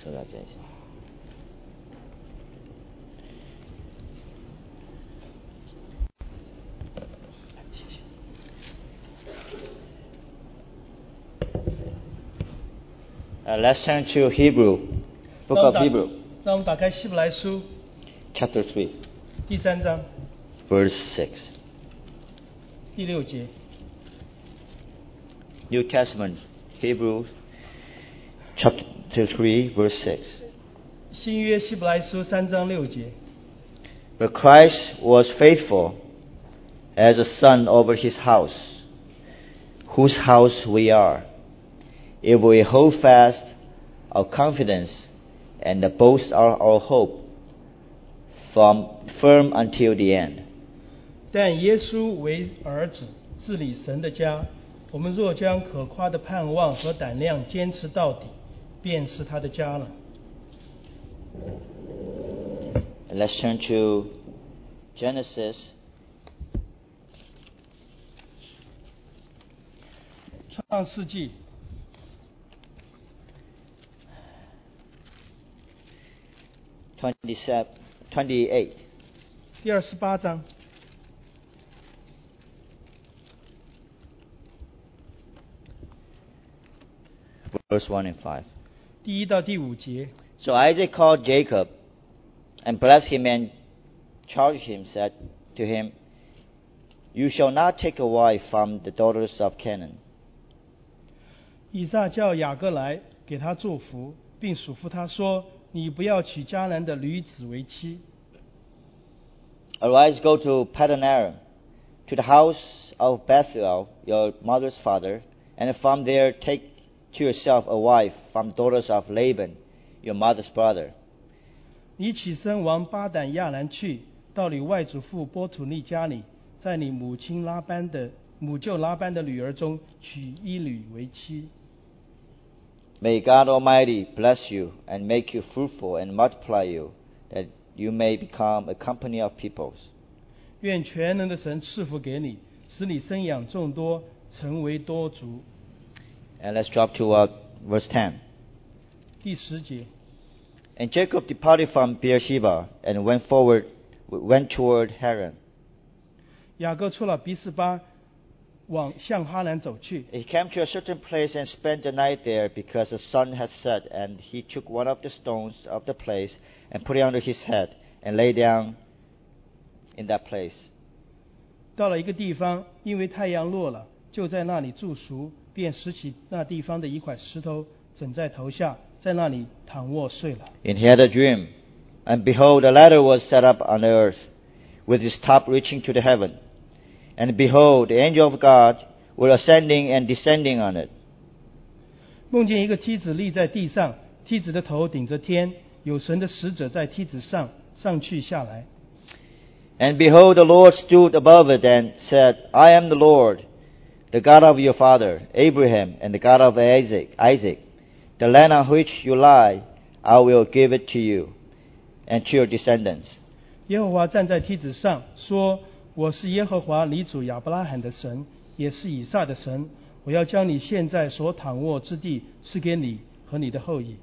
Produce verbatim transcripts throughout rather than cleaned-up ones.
说到这些。谢谢。Uh, let's turn to Hebrew, Book of Hebrew. 让我们打开希伯来书 Chapter three, 第三章 verse six. 第六节。 New Testament, Hebrews, chapter three, verse six. 新约希伯来书三章六节。 But Christ was faithful as a son over his house, whose house we are, if we hold fast our confidence and boast our, our hope from firm until the end. 但耶稣为儿子治理神的家，我们若将可夸的盼望和胆量坚持到底，便是他的家了。 And let's turn to Genesis, 创世纪 twenty-seven, twenty-eight. 第二十八章 Verse one and five. 第一到第五节。 So Isaac called Jacob and blessed him and charged him, said to him, You shall not take a wife from the daughters of Canaan. 以撒叫雅各来，给他祝福，并嘱咐他说：“你不要娶迦南的女子为妻。 Arise, go to Paddan Aram, to the house of Bethuel, your mother's father, and from there take to yourself a wife from the daughters of Laban, your mother's brother. 你起身往巴胆亚兰去，到你外祖父波土利家里，在你母亲拉班的母舅拉班的女儿中娶一女为妻。 May God Almighty bless you and make you fruitful and multiply you, that you may become a company of peoples. 愿全能的神赐福给你，使你生养众多，成为多族。” And let's drop to uh, verse ten. 第十节。 And Jacob departed from Beersheba and went forward, went toward Haran. 雅各出了比斯巴，往向哈兰走去。 He came to a certain place and spent the night there because the sun had set, and he took one of the stones of the place and put it under his head and lay down in that place. 到了一个地方，因为太阳落了，就在那里住宿，便拾起那地方的一块石头，枕在头下，在那里躺卧睡了。 And he had a dream, and behold, a ladder was set up on the earth, with its top reaching to the heaven. And behold, the angel of God were ascending and descending on it. 梦见一个梯子立在地上，梯子的头顶着天，有神的使者在梯子上上去下来。 And behold, the Lord stood above it and said, I am the Lord, the God of your father Abraham, and the God of Isaac. Isaac, the land on which you lie, I will give it to you and to your descendants. 耶和华站在梯子上说：“我是耶和华你主亚伯拉罕的神，也是以撒的神。我要将你现在所躺卧之地赐给你和你的后裔。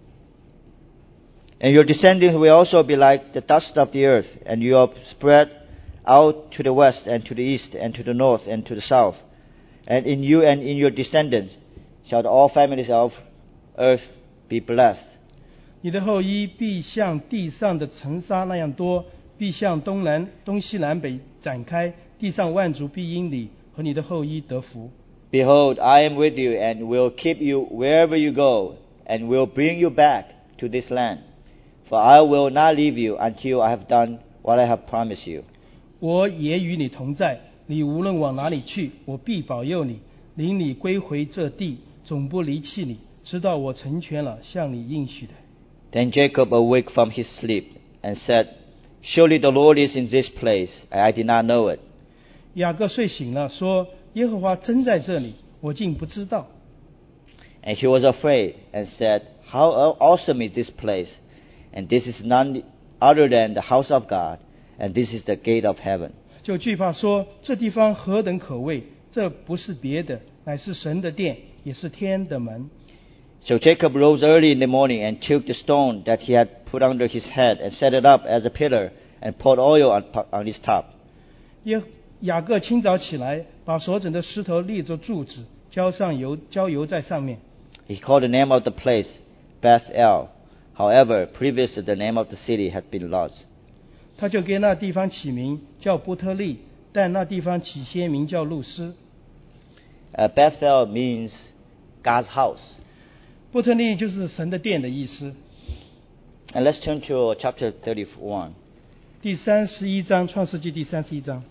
And your descendants will also be like the dust of the earth, and you are spread out to the west and to the east and to the north and to the south. And in you and in your descendants shall all families of earth be blessed. 你的后裔必像地上的尘沙那样多，必向东南、东西南北展开，地上万族必因你和你的后裔得福。 Behold, I am with you and will keep you wherever you go, and will bring you back to this land. For I will not leave you until I have done what I have promised you. 我也与你同在，你无论往哪里去，我必保佑你，领你归回这地，总不离弃你，直到我成全了向你应许的。 Then Jacob awaked from his sleep and said, Surely the Lord is in this place, and I did not know it. 雅各睡醒了，说：“耶和华真在这里，我竟不知道。” And he was afraid and said, How awesome is this place! And this is none other than the house of God, and this is the gate of heaven. 就惧怕说：“这地方何等可畏！这不是别的，乃是神的殿，也是天的门。” So Jacob rose early in the morning and took the stone that he had put under his head and set it up as a pillar and poured oil on, on its top. 耶雅各清早起来，把所整的石头立作柱子，浇上油，浇油在上面。 He called the name of the place Beth-el. However, previously the name of the city had been Luz. 他就给那地方起名叫伯特利，但那地方起先名叫路斯。 Uh, Beth-el means God's house. 伯特利就是神的殿的意思。 And let's turn to chapter thirty-one. 第三十一章，创世纪第三十一章。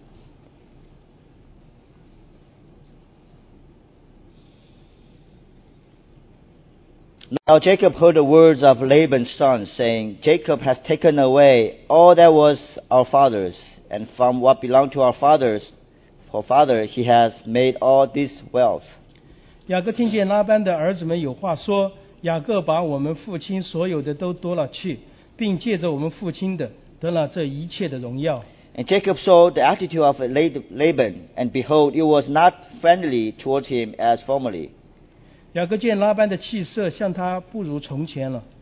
Now Jacob heard the words of Laban's son, saying, Jacob has taken away all that was our father's, and from what belonged to our father's, for father he has made all this wealth. 雅各听见拉班的儿子们有话说，雅各把我们父亲所有的都夺了去，并借着我们父亲的得了这一切的荣耀。 And Jacob saw the attitude of Laban, and behold, it was not friendly toward him as formerly. 雅各见拉班的气色像他不如从前了。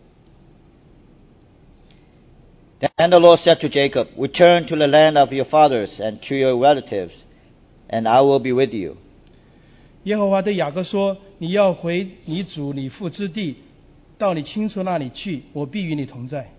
Then the Lord said to Jacob, Return to the land of your fathers and to your relatives, and I will be with you. 耶和华对雅各说：“你要回你祖你父之地，到你亲属那里去，我必与你同在。”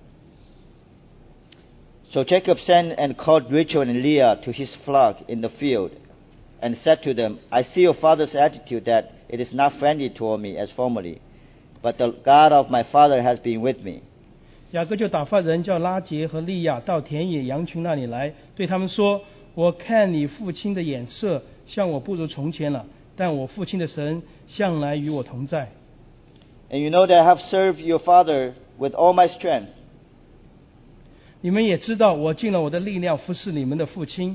So Jacob sent and called Rachel and Leah to his flock in the field, and said to them, I see your father's attitude that it is not friendly toward me as formerly, but the God of my father has been with me. 雅各就打发人叫拉结和利亚到田野羊群那里来，对他们说：“我看你父亲的眼色像我不如从前了，但我父亲的神向来与我同在。” And you know that I have served your father with all my strength. 你们也知道，我尽了我的力量服侍你们的父亲。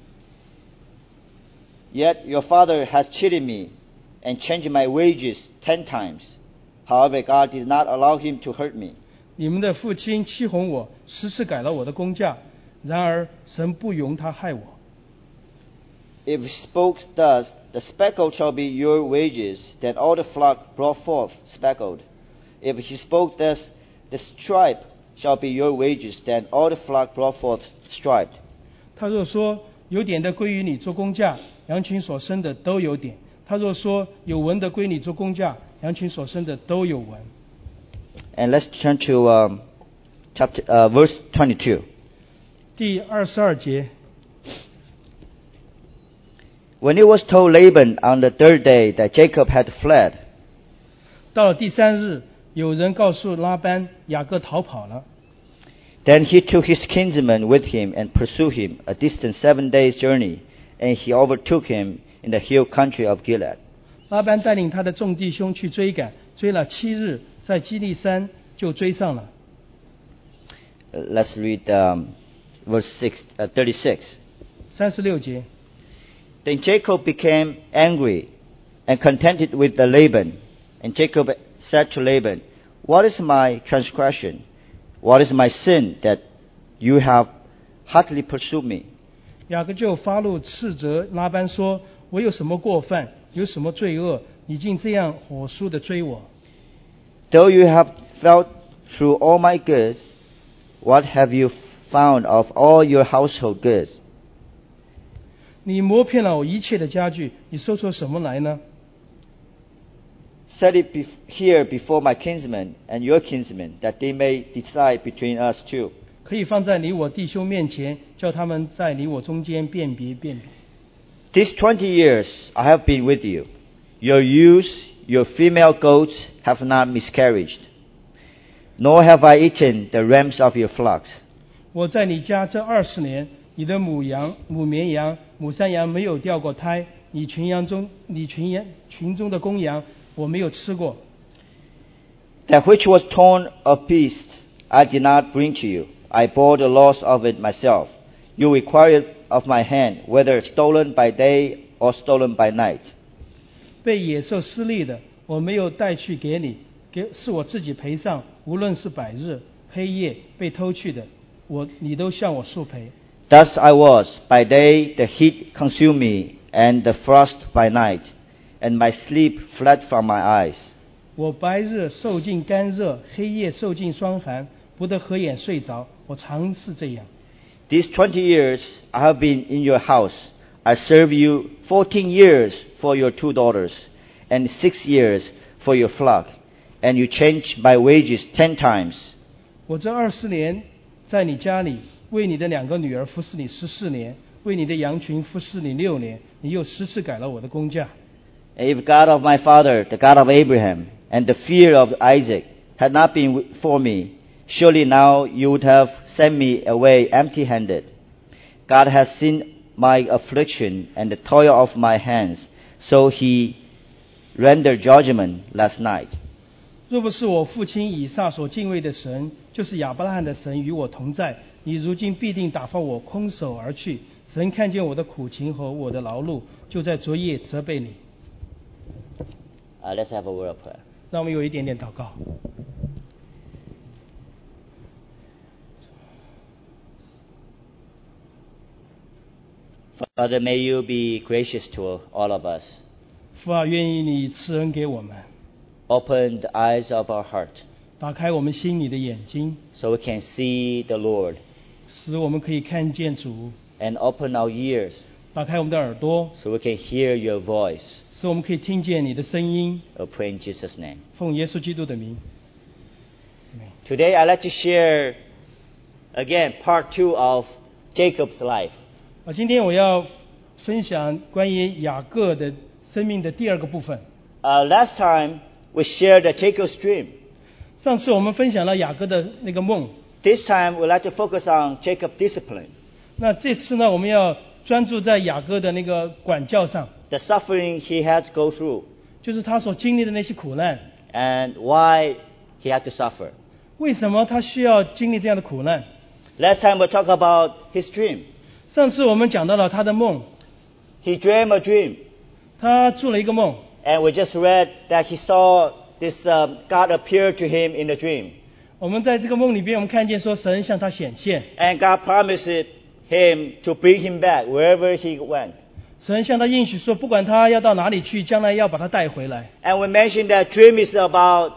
Yet your father has cheated me and changed my wages ten times. However, God did not allow him to hurt me. 你们的父亲欺哄我，十次改了我的工价，然而神不容他害我。 If he spoke thus, the speckled shall be your wages, then all the flock brought forth speckled. If he spoke thus, the stripe shall be your wages, then all the flock brought forth striped. 他若说有点的归于你做工价，羊群所生的都有点；他若说有纹的归你做工价，羊群所生的都有纹。 And let's turn to um, chapter, uh, verse twenty-two. 第二十二节。 When it was told Laban on the third day that Jacob had fled, 到了第三日，有人告诉拉班，雅各逃跑了。 then he took his kinsman with him and pursued him a distant seven days' journey, and he overtook him in the hill country of Gilead. 拉班带领他的众弟兄去追赶，追了七日，在基利山就追上了。 Uh, Let's read um, verse six, uh, thirty-six. 三十六节。 Then Jacob became angry and contented with the Laban. And Jacob said to Laban, What is my transgression? What is my sin that you have hotly pursued me? 雅各就发怒斥责拉班说：“我有什么过犯，有什么罪恶，你竟这样火速地追我？ Though you have felt through all my goods, what have you found of all your household goods? 你磨遍了我一切的家具，你搜出什么来呢？ Set it bef- here before my kinsmen and your kinsmen, that they may decide between us two. 可以放在你我弟兄面前，叫他们在你我中间辨别辨别。 These twenty years I have been with you. Your ewes, your female goats have not miscarried, nor have I eaten the rams of your flocks. 我在你家这二十年，你的母羊、母绵羊、母山羊没有掉过胎，你群羊中，你群羊群中的公羊，我没有吃过。 That which was torn of beasts I did not bring to you. I bore the loss of it myself. You required of my hand, whether stolen by day or stolen by night. 被野兽撕裂的，我没有带去给你，给是我自己赔上。无论是百日、黑夜被偷去的，我你都向我诉赔。 Thus I was. By day the heat consumed me, and the frost by night, and my sleep fled from my eyes. 我白日受尽干热，黑夜受尽霜寒，不得合眼睡着。我常是这样。 These twenty years I have been in your house. I serve you fourteen years for your two daughters, and six years for your flock, and you change my wages ten times. 我这二十年在你家里，为你的两个女儿服侍你十四年，为你的羊群服侍你六年，你又十次改了我的工价。 If God of my father, the God of Abraham, and the fear of Isaac had not been for me, surely now you would have sent me away empty-handed. God has seen my affliction and the toil of my hands, so he rendered judgment last night. 若不是我父亲以撒所敬畏的神，就是亚伯拉罕的神与我同在，你如今必定打发我空手而去。神看见我的苦情和我的劳碌，就在昨夜责备你。 Uh, let's have a word of prayer. 让我们有一点点祷告。 Father, may you be gracious to all of us. 父啊，愿意你赐恩给我们， Open the eyes of our heart 打开我们心里的眼睛， so we can see the Lord, 使我们可以看见主； and open our ears 打开我们的耳朵， so we can hear your voice. 使我们可以听见你的声音。 I pray in Jesus' name. 奉耶稣基督的名。 Today I'd like to share again part two of Jacob's life. 啊，今天我要分享关于雅各的生命的第二个部分。 Uh, last time we shared Jacob's dream. 上次我们分享了雅各的那个梦， This time we'd like to focus on Jacob's discipline, 那这次呢，我们要专注在雅各的那个管教上， the suffering he had to go through, 就是他所经历的那些苦难。 and why he had to suffer. 为什么他需要经历这样的苦难？ Last time we talked about his dream. 上次我们讲到了他的梦， He dreamed a dream, 他做了一个梦， and we just read that he saw this um, God appear to him in the dream, 我们在这个梦里边，我们看见说神向他显现， and God promised him to bring him back wherever he went. 神向他应许说，不管他要到哪里去，将来要把他带回来。 And we mentioned that dream is about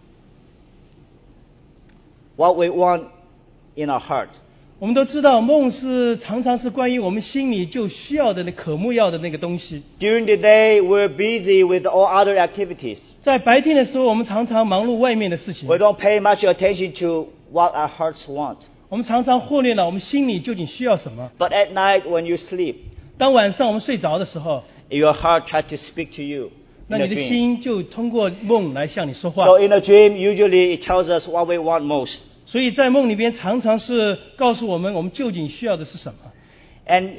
what we want in our heart. 我们都知道，梦是常常是关于我们心里就需要的、那渴慕要的那个东西。 During the day, we're busy with all other activities. 在白天的时候，我们常常忙碌外面的事情， We don't pay much attention to what our hearts want. 我们常常忽略了我们心里究竟需要什么。 But at night, when you sleep, 当晚上我们睡着的时候， your heart tries to speak to you 那 in 你 a 的 dream. 心就通过梦来向你说话。 So in a dream, usually it tells us what we want most. 所以在梦里边常常是告诉我们，我们究竟需要的是什么。 And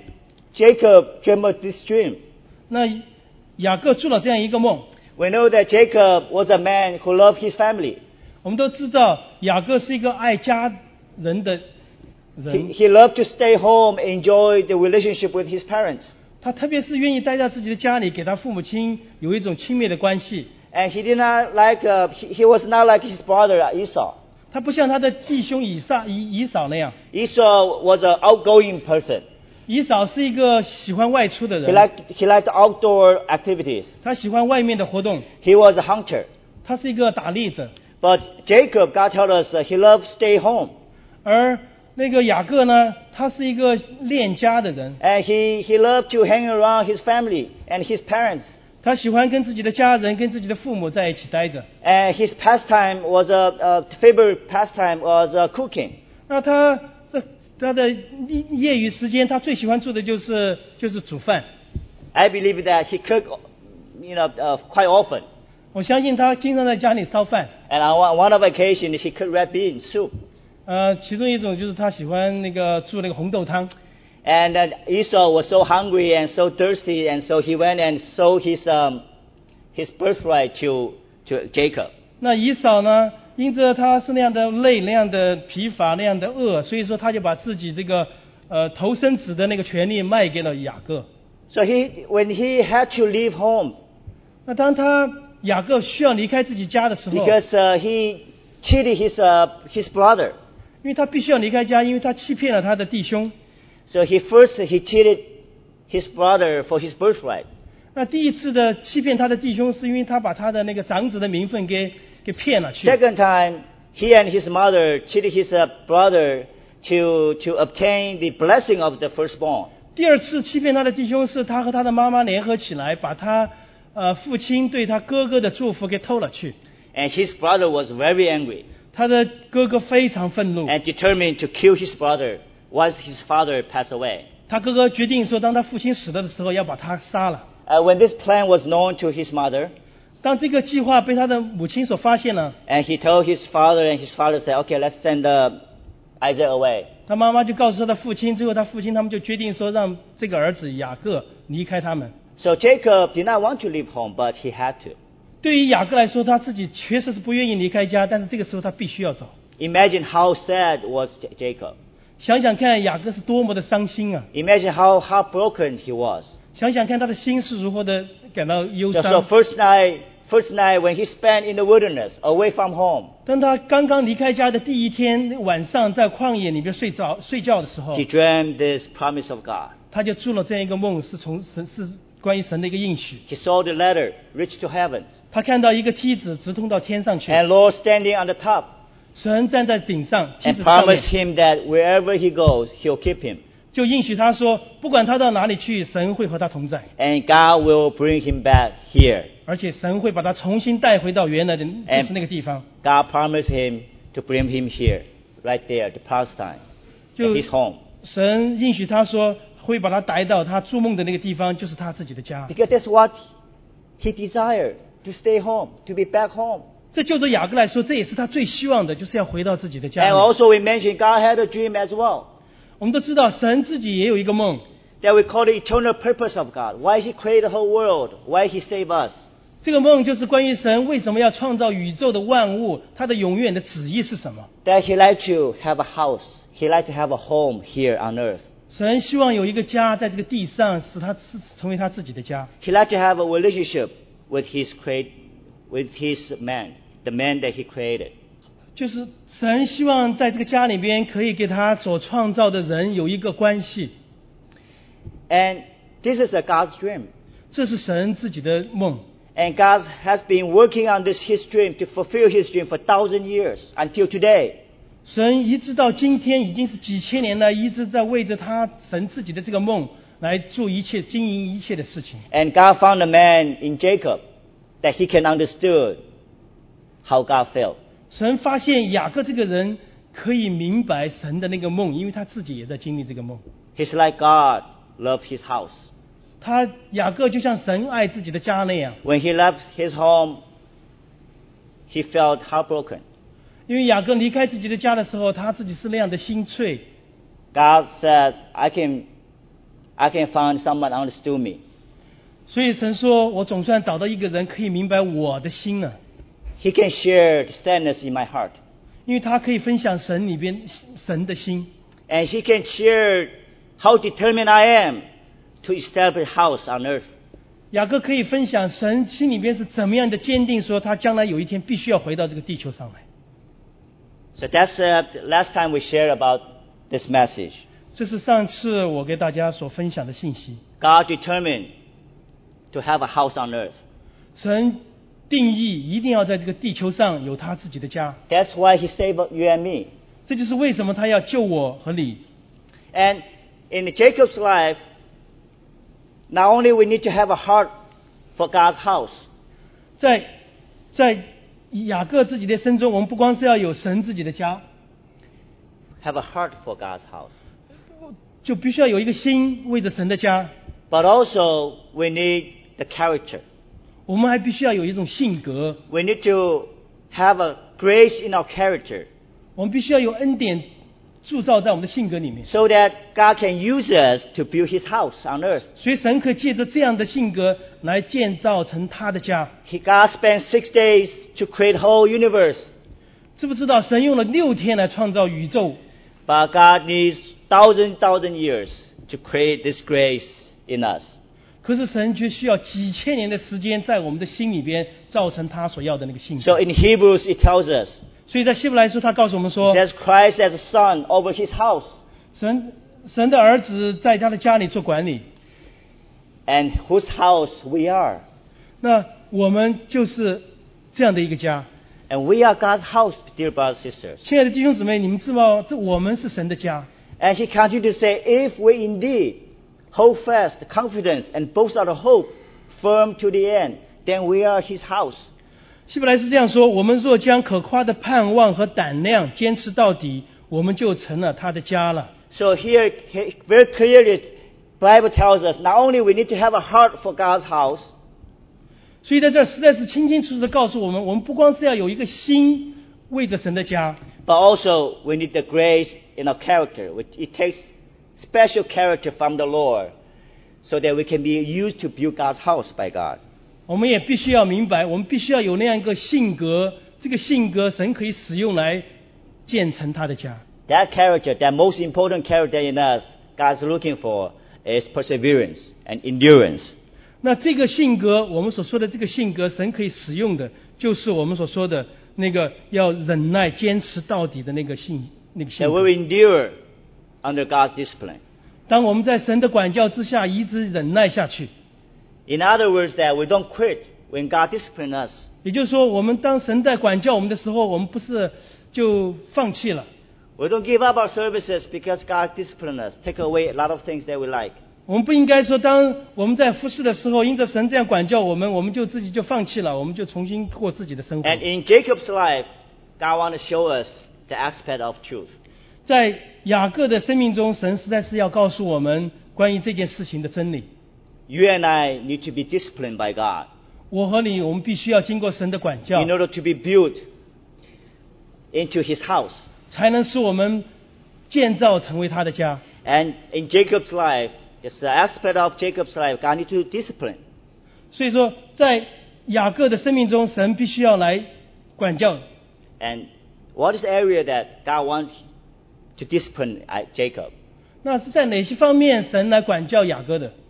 Jacob dreamed of this dream. 那雅各做了这样一个梦， We know that Jacob was a man who loved his family. 我们都知道雅各是一个爱家人的 He, 人， he loved to stay home, enjoy the relationship with his parents. 他特别是愿意待在自己的家里，给他父母亲有一种亲密的关系。 And he did not like, uh, he, he was not like his brother Esau. 他不像他的弟兄以撒以以扫那样， Esau was an outgoing person. 以扫是一个喜欢外出的 He 人， liked, he liked outdoor activities. 他喜欢外面的活动， He was a hunter. 他是一个打猎者。 But Jacob, God told us, uh, he loved stay home. 而那个雅各呢，他是一个恋家的人， And he, he loved to hang around his family and his parents. 他喜欢跟自己的家人、跟自己的父母在一起待着。 And his pastime was a, a favorite pastime was uh, cooking. 那他的他的业余时间，他最喜欢做的就是就是煮饭。 I believe that he cooked, you know, uh, quite often. 我相信他经常在家里烧饭。 And on one one of occasions, he cooked red bean soup. 呃，其中一种就是他喜欢那个做那个红豆汤。 And uh, Esau was so hungry and so thirsty, and so he went and sold his um, his birthright to to Jacob. 那以扫呢，因着他是那样的累、那样的疲乏、那样的饿，所以说他就把自己这个呃头生子的那个权利卖给了雅各。 So he, when he had to leave home, 那当他雅各需要离开自己家的时候， because uh, he cheated his uh, his brother. 因为他必须要离开家，因为他欺骗了他的弟兄。 So he first he cheated his brother for his birthright. 那第一次的欺骗他的弟兄，是因为他把他的那个长子的名分给给骗了去。 Second time, he and his mother cheated his uh, brother to to obtain the blessing of the firstborn. 第二次欺骗他的弟兄，是他和他的妈妈联合起来，把他呃父亲对他哥哥的祝福给偷了去。 And his brother was very angry 他的哥哥非常愤怒， and determined to kill his brother once his father passed away. 他哥哥决定说，当他父亲死了的时候，要把他杀了。 Uh, when this plan was known to his mother, 当这个计划被他的母亲所发现了， and he told his father, and his father said, "Okay, let's send uh, Isaac away." 他妈妈就告诉他的父亲，最后他父亲他们就决定说，让这个儿子雅各离开他们。 So Jacob did not want to leave home, but he had to. 对于雅各来说，他自己确实是不愿意离开家，但是这个时候他必须要走。 Imagine how sad was J- Jacob. 想想看，雅各是多么的伤心啊！ Imagine how heartbroken he was. 想想看他的心是如何的感到忧 So 伤。 first night, first night when he spent in the wilderness, away from home, 当他刚刚离开家的第一天晚上，在旷野里边睡着睡觉的时候， he dreamed this promise of God. 他就做了这样一个梦，是从神是关于神的一个应许。 He saw the ladder reach to heaven, 他看到一个梯子直通到天上去， and Lord standing on the top, 神站在顶上，梯 and 子上面 promised him that wherever he goes, He'll keep him, 就应许他说，不管他到哪里去，神会和他同在， and God will bring him back here. 而且神会把他重新带回到原来的就是那个地方。 God promised him to bring him here, right there, to Palestine, 就 at his home. 神应许他说，会把他带到他做梦的那个地方，就是他自己的家。 Because that's what he desired, to stay home, to be back home. 这就对雅各来说，这也是他最希望的，就是要回到自己的家 And 里。 also we mentioned God had a dream as well, 我们都知道，神自己也有一个梦， that we call the eternal purpose of God. Why He created the whole world? Why He saved us? 这个梦就是关于神为什么要创造宇宙的万物，他的永远的旨意是什么？ That He liked to have a house. He liked to have a home here on earth. 神希望有一个家在这个地上，使他是成为他自己的家。 He liked to have a relationship with His create, with His man, the man that He created. 就是神希望在这个家里边，可以给他所创造的人有一个关系。 And this is a God's dream. 这是神自己的梦。 And God has been working on this His dream to fulfill His dream for thousand years until today. 神一直到今天已经是几千年了，一直在为着他神自己的这个梦来做一切经营一切的事情。 And God found a man in Jacob that he can understood how God felt. 神发现雅各这个人可以明白神的那个梦，因为他自己也在经历这个梦。 He's like God loved his house. 他雅各就像神爱自己的家那样， When he left his home, he felt heartbroken. 因为雅各离开自己的家的时候，他自己是那样的心碎。 God said, I can, I can find someone understood me. 所以神说，我总算找到一个人可以明白我的心了， He can share the sadness in my heart. 因为他可以分享神里边神的心， And he can share how determined I am to establish a house on earth. 雅各可以分享神心里边是怎么样的坚定，说他将来有一天必须要回到这个地球上来。 So that's uh, the last time we shared about this message. 这是上次我给大家所分享的信息。 God determined to have a house on earth. 神定义一定要在这个地球上有他自己的家， That's why he saved you and me. 这就是为什么他要救我和你。 And in Jacob's life, not only we need to have a heart for God's house, 在在雅各自己的身中，我们不光是要有神自己的家， have a heart for God's house, 就必须要有一个心为着神的家。 but also we need the character. 我们还必须要有一种性格， We need to have a grace in our character 我们必须要有恩典铸造在我们的性格里面， so that God can use us to build his house on earth. 所以神可以借着这样的性格来建造成他的家。 He, God spent six days to create the whole universe, 知不知道神用了六天来创造宇宙， but God needs thousand, thousand years to create this grace in us. 可是神却需要几千年的时间在我们的心里边造成他所要的那个性格。 So in Hebrews it tells us, 所以在希伯来书他告诉我们 it 说， says Christ as a son over his house. 神神的儿子在他的家里做管理， and whose house we are. 那我们就是这样的一个家。 And we are God's house, dear brothers and sisters. 亲爱的弟兄姊妹，你们知道，这我们是神的家。 And he continued to say, if we indeed hold fast the confidence and boast our hope firm to the end, then we are his house. 希伯来是这样说：我们若将可夸的盼望和胆量坚持到底，我们就成了他的家了。 So here, very clearly, the Bible tells us not only we need to have a heart for God's house, 所以在这儿实在是清清楚楚的告诉我们，我们不光是要有一个心为着神的家， but also we need the grace in our character. It takes special character from the Lord so that we can be used to build God's house by God. 我们也必须要明白，我们必须要有那样一个性格，这个性格神可以使用来建成他的家。 That character, that most important character in us, God's looking for is perseverance and endurance. 那这个性格，我们所说的这个性格，神可以使用的，就是我们所说的那个要忍耐、坚持到底的那个性那个性 That 格。 we will endure under God's discipline. 当我们在神的管教之下，一直忍耐下去。 In other words, that we don't quit when God disciplines us. 也就是说，我们当神在管教我们的时候，我们不是就放弃了。 We don't give up our services because God disciplines us, take away a lot of things that we like. 我们不应该说，当我们在服侍的时候，因着神这样管教我们，我们就自己就放弃了，我们就重新过自己的生活。 And in Jacob's life, God wants to show us the aspect of truth. 在雅各的生命中，神实在是要告诉我们关于这件事情的真理。 You and I need to be disciplined by God 我和你，我们必须要经过神的管教 in，order to be built into His house. 才能使我们建造成为他的家。 And in Jacob's life, it's the aspect of Jacob's life God needs to discipline. 所以说，在雅各的生命中，神必须要来管教。 And what is the area that God wants to discipline Jacob? 那是在哪些方面神来管教雅各的？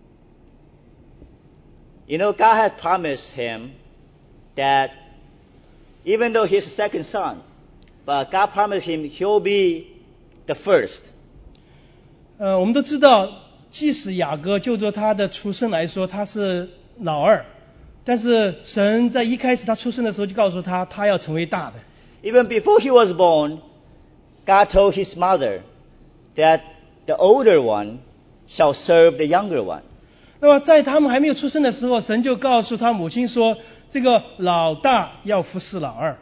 You know, God had promised him that even though he's the second son, but God promised him he'll be the first. 呃，我们都知道，即使雅各就着他的出生来说，他是老二，但是神在一开始他出生的时候就告诉他，他要成为大的。 Even before he was born, God told his mother that the older one shall serve the younger one. 那么在他们还没有出生的时候，神就告诉他母亲说，这个老大要服侍老二。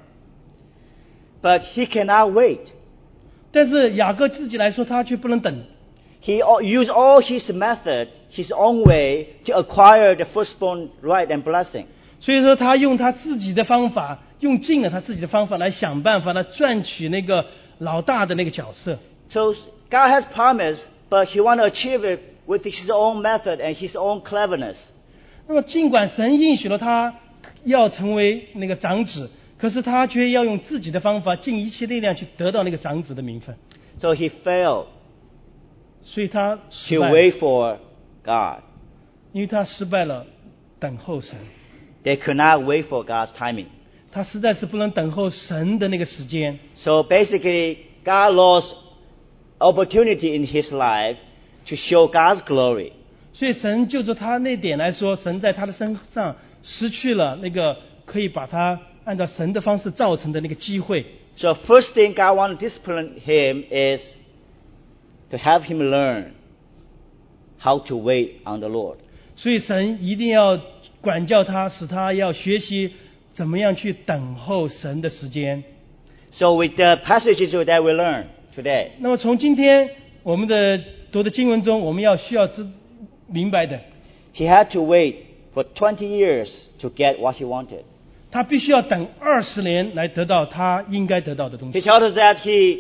But he cannot wait. 但是雅各自己来说，他却不能等。 He used all his method, his own way, to acquire the firstborn right and blessing. 所以说，他用他自己的方法，用尽了他自己的方法来想办法来赚取那个老大的那个角色。 So God has promised, but he wants to achieve it with his own method and his own cleverness. 那么，尽管神应许了他要成为那个长子，可是他却要用自己的方法，尽一切力量去得到那个长子的名分。 So he failed 所以他失 to 败 wait 了， for God. 因为他失败了等候神， They could not wait for God's timing. 他实在是不能等候神的那个时间。 So basically, God lost opportunity in his life to show God's glory. 所以神就着他那点来说，神在他的身上失去了那个可以把他按照神的方式造成的那个机会。 So first thing God wants to discipline him is to have him learn how to wait on the Lord. 所以神一定要管教他，使他要学习怎么样去等候神的时间。 So with the passages that we learn today, 那么从今天我们的读的经文中，我们要需要知明白的， he had to wait for twenty years to get what he wanted. 他必须要等二十年来得到他应该得到的东 He 西。 told us that he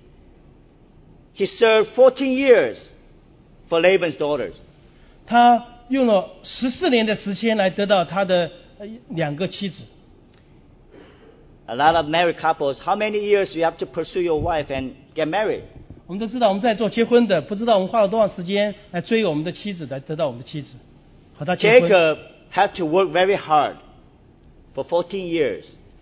he served fourteen years for Laban's daughters. 他用了十四年的时间来得到他的呃两个妻子。 A lot of married couples, how many years you have to pursue your wife and get married? 我们都知道，我们在做结婚的，不知道我们花了多少时间来追我们的妻子，来得到我们的妻子，和他结婚。 Jacob had to work very hard for fourteen years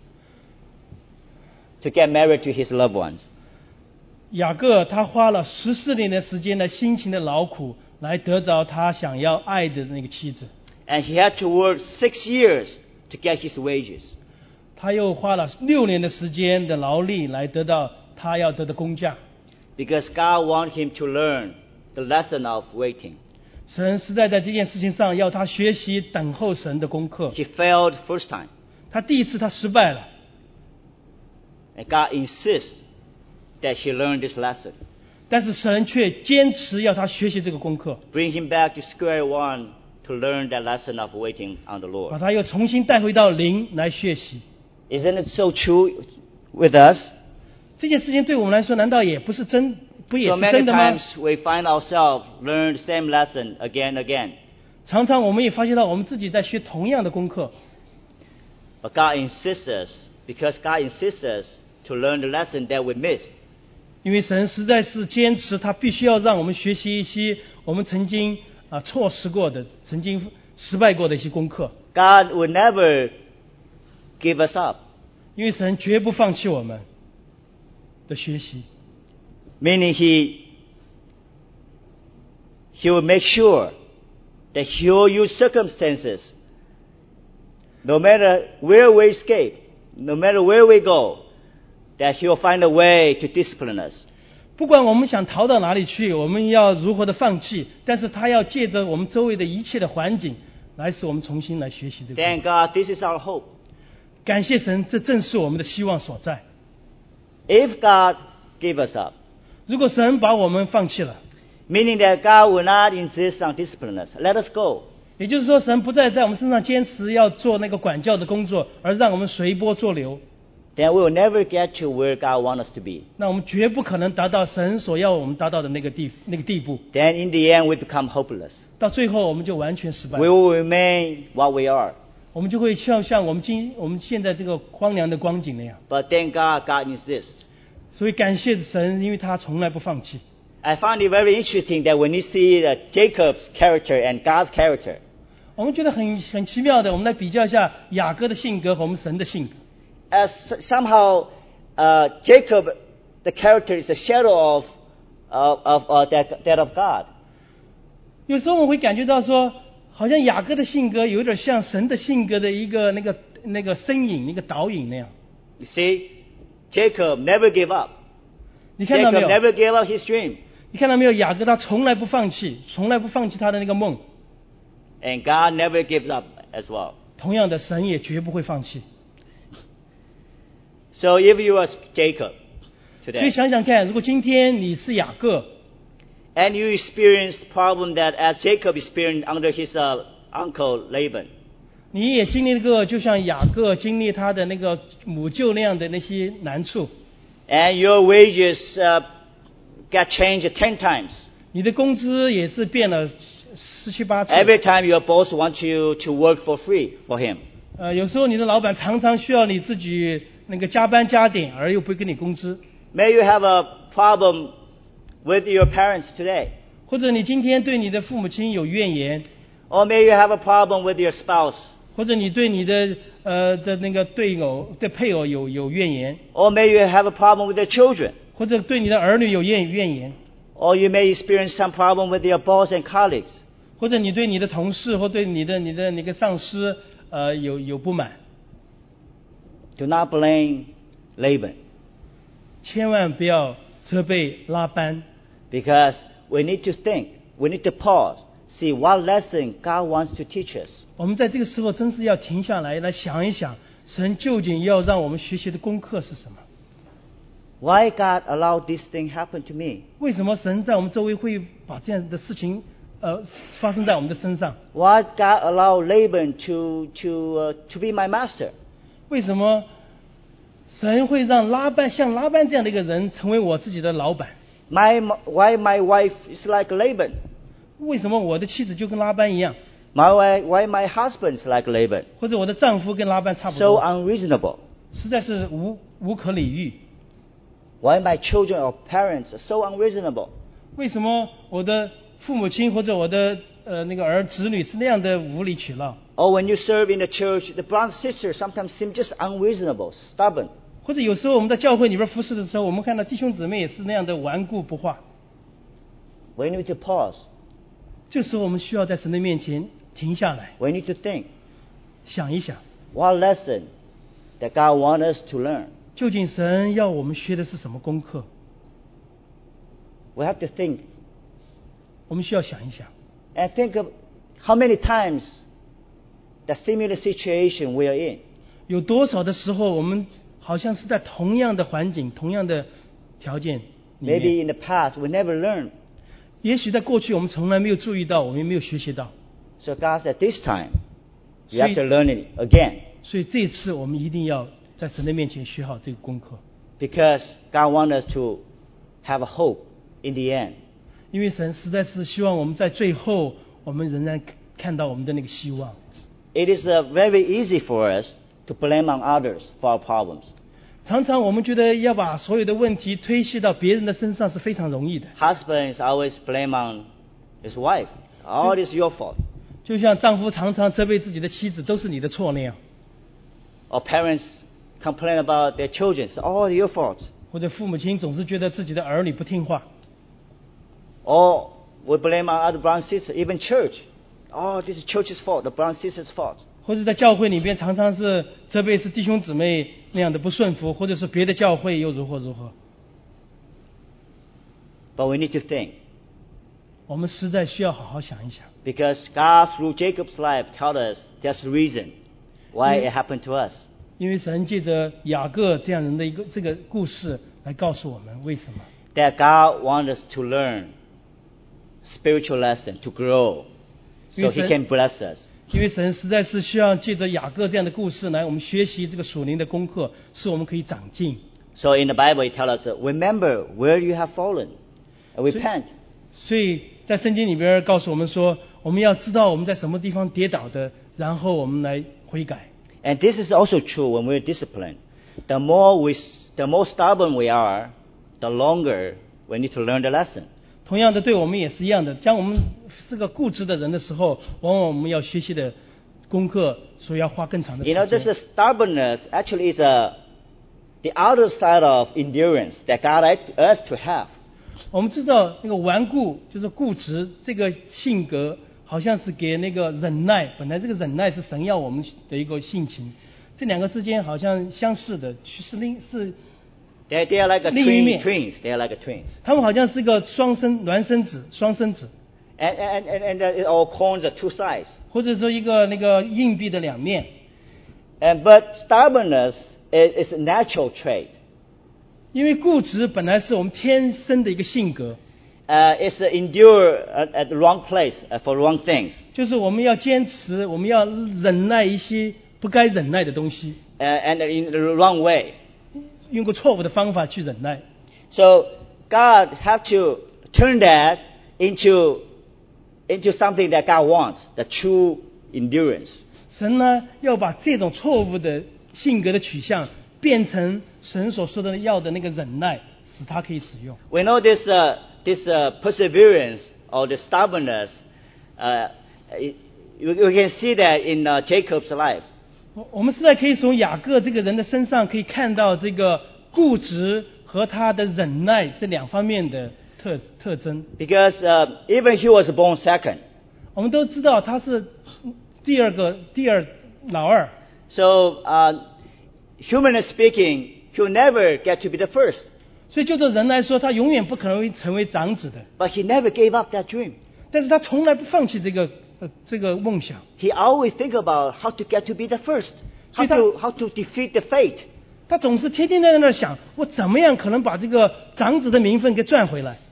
to get married to his loved ones. 雅各他花了十四年的时间来辛勤的劳苦， 来得着他想要爱的那个妻子。 And he had to work six years to get his wages. 他又花了六年的时间的劳力来得到他要得的工价。 Because God wanted him to learn the lesson of waiting. 神实在在这件事情上要他学习等候神的功课。 He failed first time. 他第一次他失败了。 And God insists that he learn this lesson. 但是神却坚持要他学习这个功课。 Bring him back to square one to learn that lesson of waiting on the 把 Lord. 他又重新带回到零来学习。 Isn't it so true with us? 这件事情对我们来说难道也不是真不也 So 是 many 真的吗？ times we find ourselves learn the same lesson again and again. 常常我们也发现到我们自己在学同样的功课。 But God insists us, because God insists us to learn the lesson that we missed. 因为神实在是坚持他必须要让我们学习一些我们曾经啊错失过的曾经失败过的一些功课。 God will never give us up. 因为神绝不放弃我们的学习。 Meaning he, he will make sure that he will use circumstances, no matter where we escape, no matter where we go, that he will find a way to discipline us. 不管我们想逃到哪里去，我们要如何的放弃，但是他要借着我们周围的一切的环境来使我们重新来学习这个。 Thank God, this is our hope. 感谢神，这正是我们的希望所在。 If God give us up, 如果神把我们放弃了， meaning that God will not insist on discipline us, let us go. 也就是说神不再在我们身上坚持要做那个管教的工作，而让我们随波逐流， Then we will never get to where God wants us to be. 那我们绝不可能达到神所要我们达到的那个地那个地步。 Then in the end we become hopeless. 到最后我们就完全失败 We will remain what we are. 我们就会像像我们今我们现在这个荒凉的光景那样。 But thank God, God insists. 所以感谢神，因为他从来不放弃。 I find it very interesting that when you see uh, Jacob's character and God's character, 我们觉得很很奇妙的，我们来比较一下雅各的性格和我们神的性格。 as somehow uh, Jacob, the character is a shadow of of, of uh, that, that of God. 有时候我们会感觉到说，好像雅各的性格有点像神的性格的一个那个那个身影、一个导影那样。 You see, Jacob never gave up. 你看到没 Jacob 有？ never gave up his dream. 你看到没有？雅各他从来不放弃，从来不放弃他的那个梦。 And God never gives up as well. 同样的，神也绝不会放弃。 So if you are Jacob 所以 today, 想想看，如果今天你是雅各， and you experienced the problem that as Jacob experienced under his uh, uncle Laban, 你也经历过就像雅各经历他的那个母舅那样的那些难处， and your wages uh, got changed ten times. 你的工资也是变了十七八次。 Every time your boss wants you to work for free for him. 呃，有时候你的老板常常需要你自己那个加班加点，而又不给你工资。 May you have a problem with your parents today. 或者你今天对你的父母亲有怨言， Or may you have a problem with your spouse. 或者你对你的呃的那个对偶的配偶有有怨言， Or may you have a problem with your children. 或者对你的儿女有怨怨言， Or you may experience some problem with your boss and colleagues. 或者你对你的同事或对你的你的那个上司呃有有不满， Do not blame Laban. 千万不要责备拉班， Because we need to think. We need to pause. See what lesson God wants to teach us. 我们在这个时候真是要停下来来想一想，神究竟要让我们学习的功课是什么？ Why God allowed this thing happen to me? 为什么神在我们周围会把这样的事情呃发生在我们的身上？ Why God allowed Laban to to uh, to be my master? 为什么神会让拉班像拉班这样的一个人成为我自己的老板？ My why my wife is like Laban? 为什么我的妻子就跟拉班一样， My why, why my husband is like Laban? 或者我的丈夫跟拉班差不 So 多， unreasonable. 实在是无无可理喻。 Why my children or parents are so unreasonable? 为什么我的父母亲或者我的呃那个儿子女是那样的无理取闹？ Or when you serve in the church, the brothers and sisters sometimes seem just unreasonable, stubborn. 或者有时候我们在教会里边服侍的时候，我们看到弟兄姊妹也是那样的顽固不化。 We need to pause 这时候我们需要在神的面前停下来， We need to think, 想一想， what lesson that God wants us to learn? 究竟神要我们学的是什么功课？ We have to think 我们需要想一想， and think of how many times the similar situation we are in. 有多少的时候我们好像是在同样的环境、同样的条件里面。 Maybe in the past we never learned. 也许在过去我们从来没有注意到，我们也没有学习到。 So God said, this time, you 所以- have to learn it again. 所以这次我们一定要在神的面前学好这个功课， Because God wants us to have a hope in the end. 因为神实在是希望我们在最后，我们仍然看到我们的那个希望。 It is uh, very easy for us to blame on others for our problems. 常常我们觉得要把所有的问题推卸到别人的身上是非常容易的， Husbands always blame on his wife. All this is your fault. 就像丈夫常常责备自己的妻子，都是你的错那样， Or parents complain about their children. It's all your fault. 或者父母亲总是觉得自己的儿女不听话， Or we blame on other brothers and sisters, even church. Oh, this is church's fault, the brothers and sisters' fault. 或者在教会里边常常是责备是弟兄姊妹那样的不顺服，或者是别的教会又如何如何。 But we need to think. 我们实在需要好好想一想， Because God, through Jacob's life, told us there's a reason why Mm. it happened to us. 因为神借着雅各这样人的一个这个故事来告诉我们为什么。 That God wants us to learn spiritual lesson, to grow, so Yes, He sir. can bless us. 因为神实在是需要借着雅各这样的故事来我们学习这个属灵的功课，使我们可以长进。 So in the Bible, it tells us, remember where you have fallen, and So- repent. 所以在圣经里边告诉我们说，我们要知道我们在什么地方跌倒的，然后我们来悔改。 And this is also true when we're disciplined. The more we, the more stubborn we are, the longer we need to learn the lesson. 同样的，对我们也是一样的。当我们是个固执的人的时候，往往我们要学习的功课，所以要花更长的时 You know, 间。 this is stubbornness actually is a, the other side of endurance that God asked us to have. 我们知道那个顽固就是固执这个性格，好像是给那个忍耐。本来这个忍耐是神要我们的一个性情，这两个之间好像相似的，是另是 They, they are like a 另一 twin, 面。 twins. They are like a twins. 他们好像是个双生孪生子、双生子， And, and, and, and uh, it all coins are two sides. 或者说一个那个硬币的两面。 And, but stubbornness is, is a natural trait. 因为固执本来是我们天生的一个性格， Uh, it's uh, endure at, at the wrong place uh, for wrong things. 就是我们要坚持，我们要忍耐一些不该忍耐的东西， Uh, and in the wrong way. 用个错误的方法去忍耐。 So God have to turn that into, into something that God wants, the true endurance. 神呢，要把这种错误的性格的取向变成神所说的要的那个忍耐，使它可以使用。 We know this, uh, this uh, perseverance or the stubbornness, uh, it, we, we can see that in uh, Jacob's life. 我我们现在可以从雅各这个人的身上可以看到这个固执和他的忍耐这两方面的特特征。 Because uh, even he was born second. 我们都知道他是第二个第二老二， So, uh, humanly speaking, he'll never get to be the first. 所以就这人来说，他永远不可能会成为长子的。 But he never gave up that dream. 但是他从来不放弃这个呃这个梦想， He always think about how to get to be the first, how 所以他- to, how to defeat the fate. 他总是天天在那儿想，我怎么样可能把这个长子的名分给赚回来。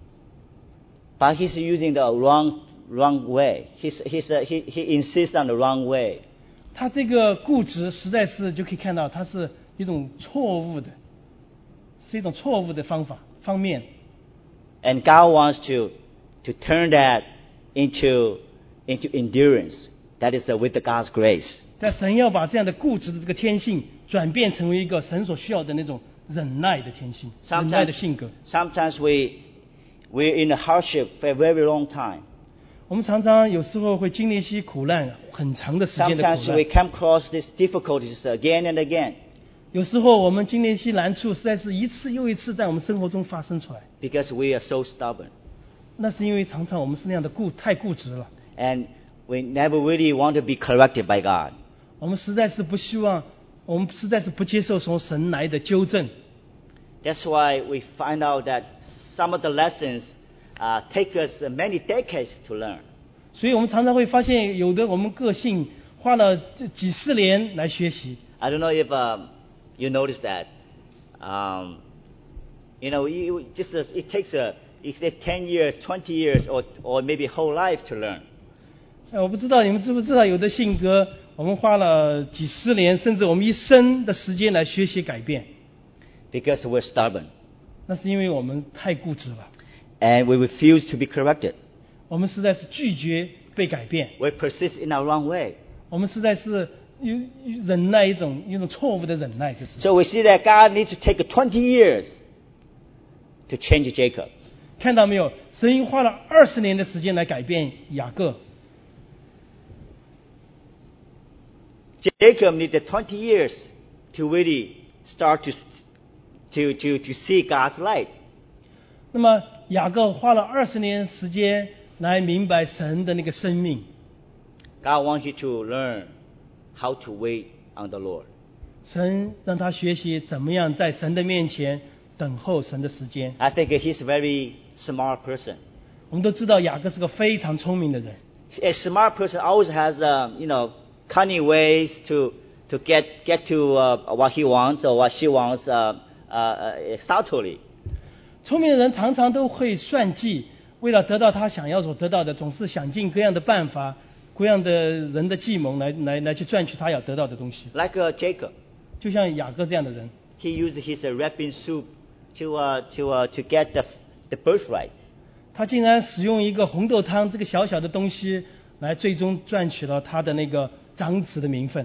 But he's using the wrong, wrong way. He's, he's, uh, he, he insists on the wrong way. 他这个固执实在是就可以看到，他是一种错误的，是一种错误的方法方面。 And God wants to, to turn that into, into endurance. That is uh, with the God's grace. 但神要把这样的固执的这个天性转变成为一个神所需要的那种忍耐的天性，忍耐的 Sometimes, 性格。 sometimes we, we're in a hardship for a very long time. 我们常常有时候会经历一些苦难，很长的时间的苦 Sometimes we 难。 come across these difficulties again and again 有时候我们经历一些难处，实在是一次又一次在我们生活中发生出来。 because we are so stubborn. 那是因为常常我们是那样的固太固执了， And we never really want to be corrected by God. 我们实在是不希望，我们实在是不接受从神来的纠正。 That's why we find out that some of the lessons uh, take us many decades to learn. 所以我们常常会发现，有的我们个性花了这几十年来学习。 I don't know if uh, you noticed that. Um, you know, you, just as it takes a, it takes ten years, twenty years, or, or maybe whole life to learn. 呃我不知道你们知不知道，有的性格我们花了几十年，甚至我们一生的时间来学习改变， Because we're stubborn. 那是因为我们太固执了， And we refuse to be corrected. 我们实在是拒绝被改变， We persist in our wrong way. 我们实在是有有忍耐一种一种错误的忍耐，就是 So we see that God needs to take twenty years to change Jacob. 看到没有？神花了二十年的时间来改变雅各， Jacob needed twenty years to really start to, to, to, to see God's light. 那么雅各花了二十年时间来明白神的那个生命。 God wants you to learn how to wait on the Lord. 神让他学习怎么样在神的面前等候神的时间。 I think he's a very smart person. 我们都知道雅各是个非常聪明的人， A smart person always has, um, you know, cunning ways to, to get, get to uh, what he wants or what she wants uh, uh, uh, subtly. 聪明的人常常都会算计，为了得到他想要所得到的，总是想尽各样的办法，各样的人的计谋来来来去赚取他要得到的东西。 Like uh, Jacob, 就像雅各这样的人， he used his uh, red bean soup to, uh, to, uh, to get the, the birthright. 他竟然使用一个红豆汤这个小小的东西，来最终赚取了他的那个长子的名分。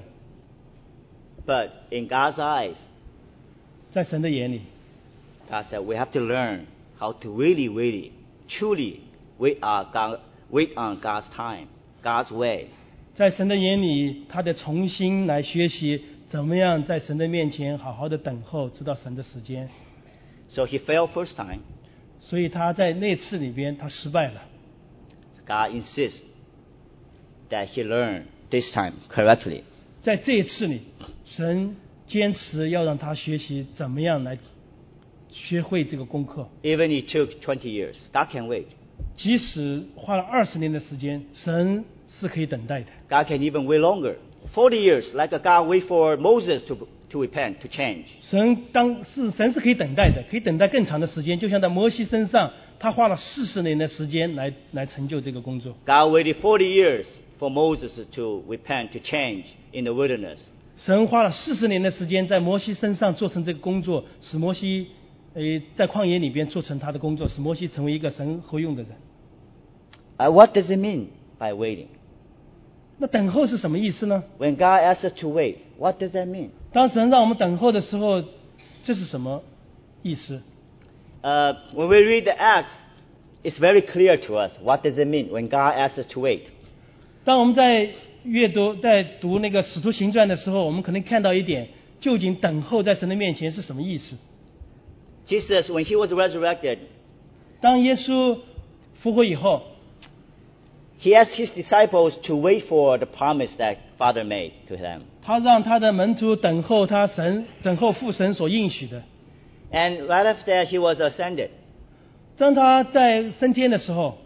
But in God's eyes, 在神的眼里， God said we have to learn how to really, really, truly wait on, God, wait on God's time, God's way. 在神的眼里，他得重新来学习怎么样在神的面前好好的等候，直到神的时间。 So he failed first time. 所以他在那次里边他失败了。 God insists that he learn this time correctly. 在这一次里，神坚持要让他学习怎么样来学会这个功课。 Even it took twenty years. God can wait. 即使花了二十年的时间，神是可以等待的。 God can even wait longer. forty years, like God wait for Moses to, to repent, to change. 神当是神是可以等待的，可以等待更长的时间，就像在摩西身上，他花了四十年的时间来来成就这个工作。 God waited forty years for Moses to repent, to change in the wilderness. 神花了四十年的时间在摩西身上做成这个工作，使摩西呃在旷野里边做成他的工作，使摩西成为一个神合用的人。 Uh, what does it mean by waiting? 那等候是什么意思呢？ When God asks us to wait, what does that mean? 当神让我们等候的时候，这是什么意思？ Uh, when we read the Acts, it's very clear to us what does it mean when God asks us to wait. 当我们在阅读、在读那个《使徒行传》的时候，我们可能看到一点，究竟等候在神的面前是什么意思？ Jesus, when he was resurrected, 当耶稣复活以后， he asked his disciples to wait for the promise that Father made to them. 他让他的门徒等候他神，等候父神所应许的。 And right after that, he was ascended. 当他在升天的时候，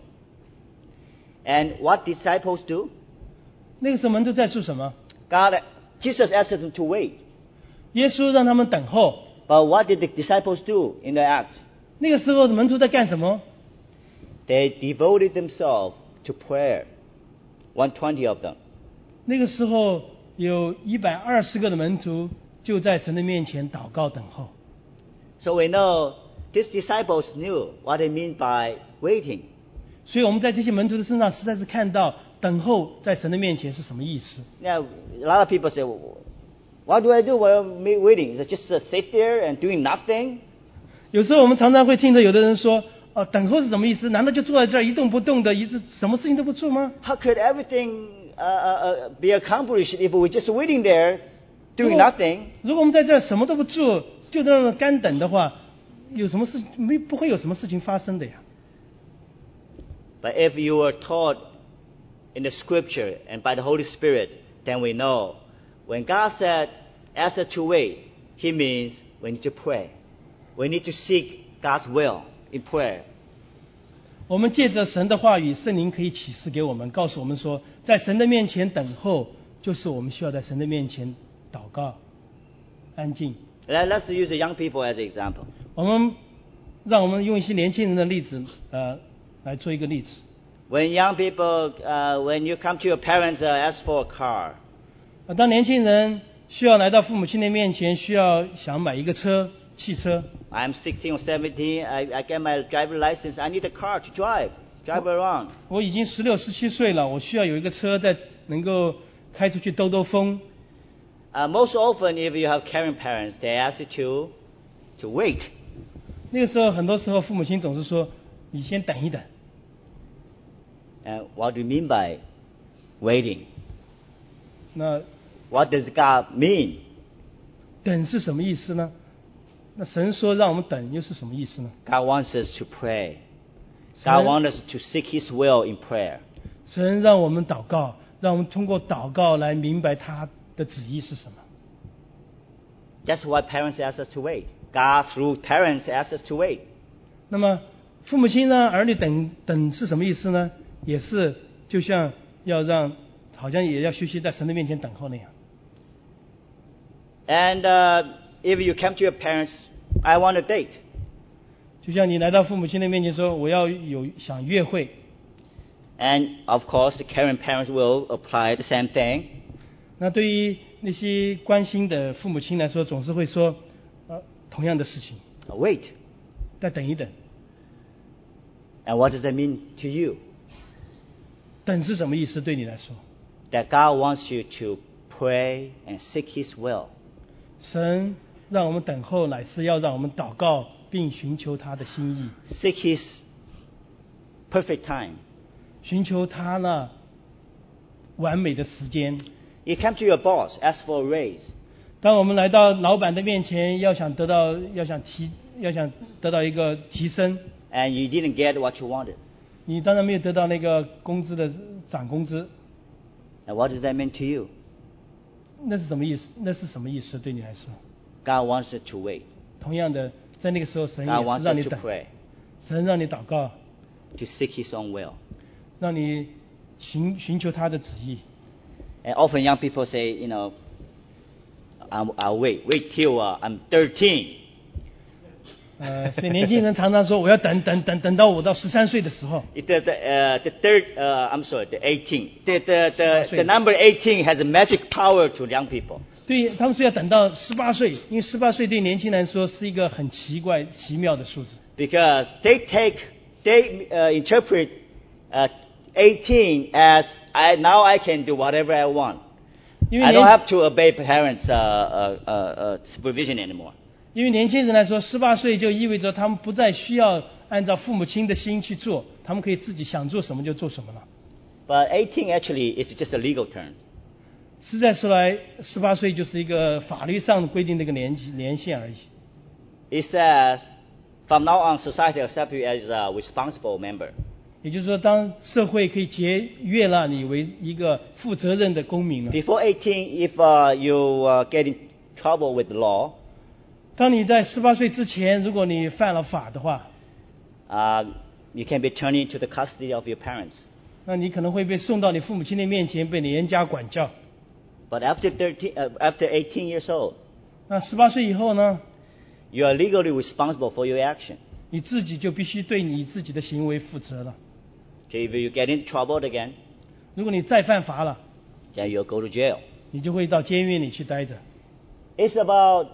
And what disciples do? 那个时候门徒在做什么？ God, Jesus asked them to wait. 耶稣让他们等候。 But what did the disciples do in the Acts? 那个时候门徒在干什么？ They devoted themselves to prayer. one hundred twenty of them. 那个时候有一百二十个的门徒就在神的面前祷告等候。 So we know these disciples knew what they mean by waiting. 所以我们在这些门徒的身上实在是看到等候在神的面前是什么意思。 Now, a lot of people say, what do I do while I'm waiting? Is it just uh, sit there and doing nothing? 有时候我们常常会听着有的人说，啊，等候是什么意思？难道就坐在这儿一动不动的，一直什么事情都不做吗？ How could everything uh, uh, be accomplished if we're just waiting there 如 doing 果 nothing? 如果我们在这儿什么都不做，就在那干等的话，有什么事没不会有什么事情发生的呀？ But if you were taught in the Scripture and by the Holy Spirit, then we know when God said, ask us to wait, He means we need to pray. We need to seek God's will in prayer. 我们借着神的话语，圣灵可以启示给我们，告诉我们说，在神的面前等候，就是我们需要在神的面前祷告、安静。 Let's use the young people as an example. 我们让我们用一些年轻人的例子，呃，来做一个例子。 When young people, uh, when you come to your parents, uh, ask for a car. 当年轻人需要来到父母亲的面前，需要想买一个车。汽车 I'm sixteen or seventeen, I, I get my driver license, I need a car to drive, drive around. 我已经十六、十七岁了，我需要有一个车在能够开出去兜兜风。 Uh, most often, if you have caring parents, they ask you to, to wait. 那个时候，很多时候父母亲总是说：“你先等一等。” And what do you mean by waiting? 那 What does God mean? 等是什么意思呢？那神说让我们等，又是什么意思呢？ God wants us to pray. God wants us to seek His will in prayer. 神让我们祷告，让我们通过祷告来明白他的旨意是什么。 That's why parents ask us to wait. God through parents asks us to wait. 那么父母亲让儿女等等是什么意思呢？也是就像要让，好像也要学习在神的面前等候那样。 And uh, if you come to your parents, I want a date. 就像你来到父母亲的面前说，我要有想约会。 And of course, the caring parents will apply the same thing. 那对于那些关心的父母亲来说，总是会说，呃，同样的事情。 Wait. 再等一等。 And what does that mean to you? 等是什么意思？对你来说 ？That God wants you to pray and seek His will. 神让我们等候，乃是要让我们祷告并寻求他的心意。 Seek His perfect time. 寻求他那完美的时间。 You come to your boss, ask for a raise. 当我们来到老板的面前，要想得到，要想提，要想得到一个提升。 And you didn't get what you wanted. 你当然没有得到那个工资的涨工资。 And what does that mean to you? 那是什么意思？那是什么意思？对你来说 God wants us to wait. 同样的，在那个时候，神 God 也 wants 是让你 us to 等， pray, 神让你祷告， to seek His own will. 让你寻寻求他的旨意。 And often young people say, you know, I'll, I'll wait, wait till uh, I'm thirteen. 呃，所以年轻人常常说，我要等等等等到我到十三岁的时候。 It, the, the, uh, the third, uh, I'm sorry, the eighteen. The, the, the, the number eighteen has a magic power to young people. 对他们说要等到十八岁，因为十八岁对年轻人来说是一个很奇怪、奇妙的数字。 Because they take, they uh, interpret uh, eighteen as I, now I can do whatever I want. I don't have to obey parents' uh, uh, uh, supervision anymore. 因为年轻人来说，十八岁就意味着他们不再需要按照父母亲的心去做，他们可以自己想做什么就做什么了。 But eighteen actually is just a legal term. 实在说来，十八岁就是一个法律上规定的一个年纪年限而已。 It says, from now on, society accepts you as a responsible member. 也就是说，当社会可以接悦纳你为一个负责任的公民了。 Before eighteen, if uh, you uh, get in trouble with the law, 当你在十八岁之前，如果你犯了法的话， uh, you can be turned into the custody of your parents. 那你可能会被送到你父母亲的面前，被你严加管教。 But after thirteen, uh, after eighteen years old, 那十八岁以后呢， you are legally responsible for your action. 你自己就必须对你自己的行为负责了。 So if you get into trouble again, 如果你再犯法了， then you'll go to jail. 你就会到监狱里去待着。 It's about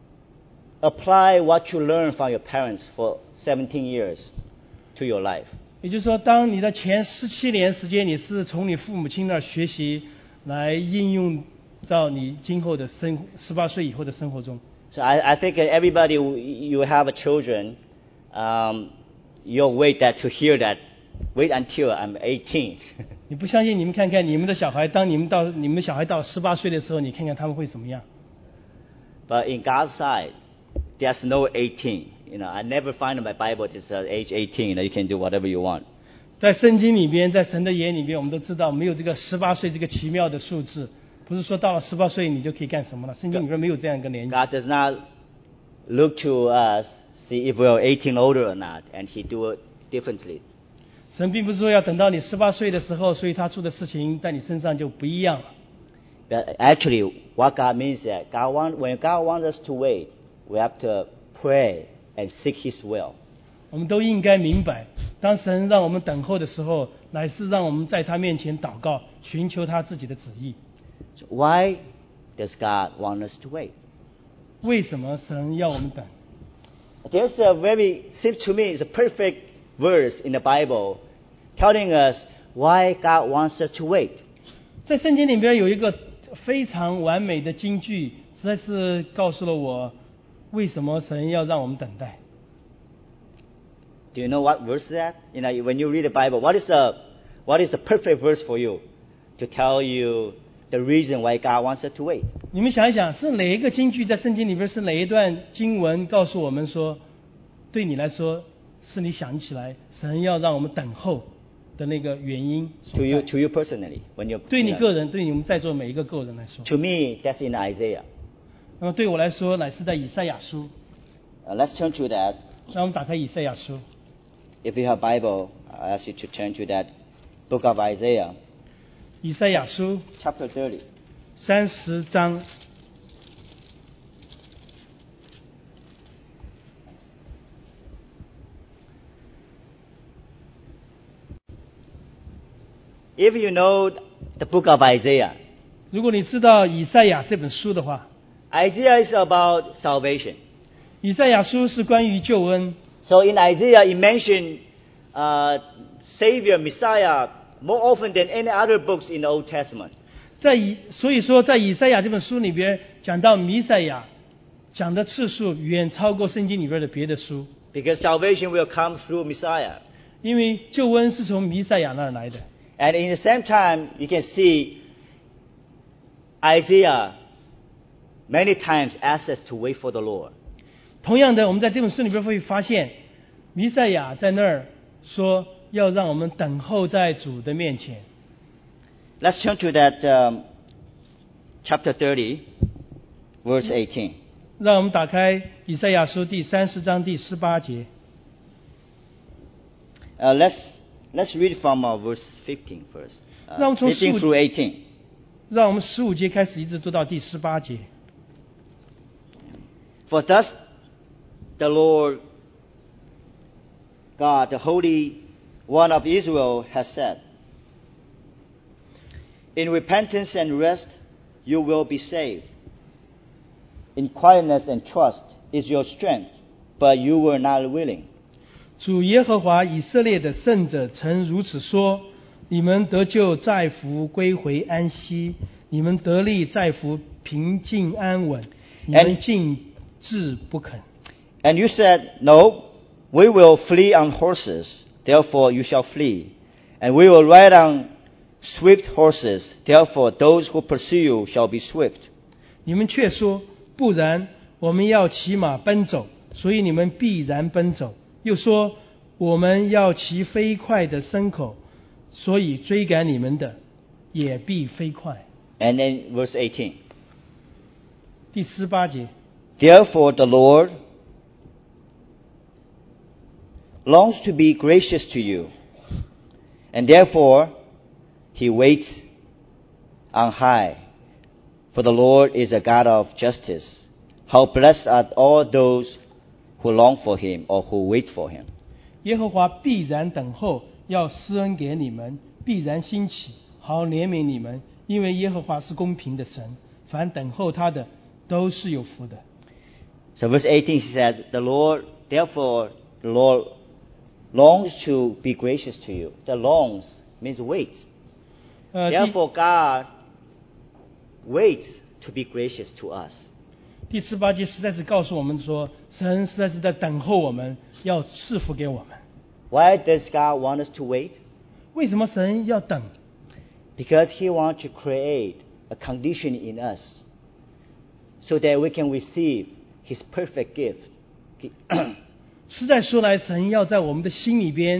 apply what you learn from your parents for seventeen years to your life. 也就是说，当你的前十七年时间，你是从你父母亲那儿学习，来应用到你今后的生十八岁以后的生活中。 So I, I think that everybody, you have a children, um, you'll wait that to hear that. Wait until I'm eighteen. 你不相信？你们看看你们的小孩，当你们到你们小孩到十八岁的时候，你看看他们会怎么样。 But in God's side, there's no eighteen. You know, I never find in my Bible this uh, age eighteen that you can do whatever you want. 在圣经里边，在神的眼里边，我们都知道没有这个十八岁这个奇妙的数字，不是说到了十八岁你就可以干什么了。圣经里边没有这样一个年纪。 God does not look to us, see if we are eighteen older or not, and He do it differently. 神并不是说要等到你十八岁的时候，所以他做的事情在你身上就不一样了。 But actually, what God means is that God want, when God wants us to wait, we have to pray and seek His will. 我们都应该明白，当神让我们等候的时候，乃是让我们在他面前祷告，寻求他自己的旨意。 So why does God want us to wait? 为什么神要我们等？ There's a very, seems to me, it's a perfect verse in the Bible telling us why God wants us to wait. 在圣经里边有一个非常完美的金句，实在是告诉了我为什么神要让我们等待。 Do you know what verse is that? You know, when you read the Bible, what is the what is the perfect verse for you to tell you the reason why God wants us to wait? 你们想一想，是哪一个金句在圣经里边，是哪一段经文告诉我们说，对你来说是你想起来神要让我们等候的那个原因所 To you, 在？ to you personally, when you 对你 you know, 个人，对你们在座每一个个人来说， to me, that's in Isaiah. 那么对我来说，乃是在以赛亚书。 Uh, let's turn to that. 让我们打开以赛亚书。 If you have Bible, I ask you to turn to that book of Isaiah, 以赛亚书 chapter thirty. 三十章。 If you know the book of Isaiah, 如果你知道以赛亚这本书的话， Isaiah is about salvation. 以赛亚书是关于救恩。 So in Isaiah, it mentioned uh, Savior, Messiah, more often than any other books in the Old Testament. 在以所以说，在以赛亚这本书里边讲到弥赛亚，讲的次数远超过圣经里边的别的书， Because salvation will come through Messiah. 因为救恩是从弥赛亚那儿来的。 And in the same time, you can see Isaiah many times asks us to wait for the Lord. 同样的，我们在这本书里边会发现，弥赛亚在那儿说要让我们等候在主的面前。 Let's turn to that um, chapter thirty, verse eighteen. 让我们打开以赛亚书第三十章第十八节。 Uh, let's let's read from uh, verse fifteen first. Uh, 让我们从 fifteen 15 through eighteen. 让我们十五节开始，一直读到第十八节。 For thus the Lord God, the Holy One of Israel, has said, in repentance and rest you will be saved. In quietness and trust is your strength, but you were not willing. 主耶和华以色列的圣者曾如此说：你们得救在福，归回安息；你们得力在福，平静安稳。你们竟志不肯。 And you said, no, we will flee on horses, therefore you shall flee. And we will ride on swift horses, therefore those who pursue you shall be swift. 你们却说，不然，我们要骑马奔走，所以你们必然奔走。又说，我们要骑飞快的牲口，所以追赶你们的也必飞快。 And then verse eighteen. 第十八节， Therefore the Lord longs to be gracious to you, and therefore he waits on high. For the Lord is a God of justice. How blessed are all those who long for him or who wait for him. 耶和华必然等候，要施恩给你们，必然兴起，好怜悯你们，因为耶和华是公平的神，凡等候他的都是有福的。 So verse eighteen says, the Lord, therefore the Lord longs to be gracious to you. The longs means wait. 呃，第 Therefore God waits to be gracious to us. 第十八节实在是告诉我们说，神实在是在等候我们，要赐福给我们。 Why does God want us to wait? 为什么神要等？ Because he wants to create a condition in us so that we can receive his perfect gift. 实在说来，神要在我们的心里边